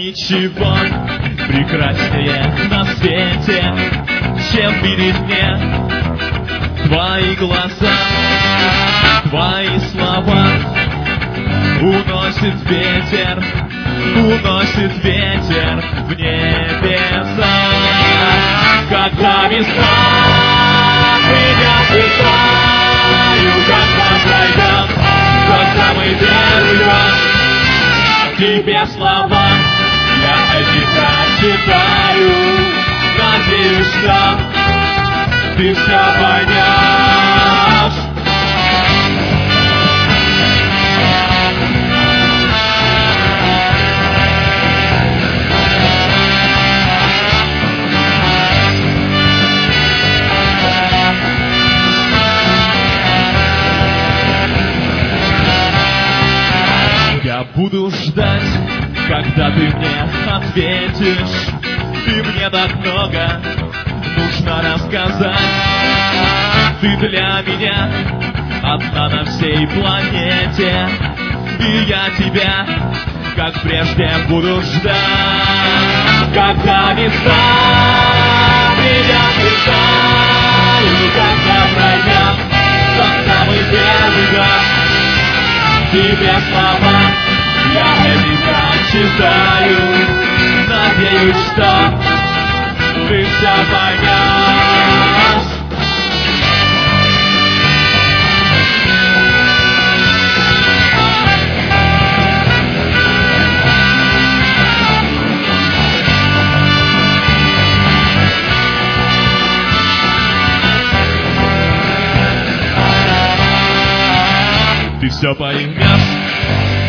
ничего прекраснее на свете, чем видеть мне твои глаза, твои слова. Уносит ветер в небеса. Когда весна придет, летаю, когда пройдет тот самый первый раз. Тебе слова я эти прочитаю, надеюсь, что ты все поймешь. Я буду ждать, когда ты мне ответишь. Ты мне так много нужно рассказать. Ты для меня одна на всей планете, и я тебя, как прежде, буду ждать. Когда весна придет, летаю, когда пройдет тот самый первый год. Тебе слова я эти прочитаю, надеюсь, что ты все поймешь. Ты все поймешь.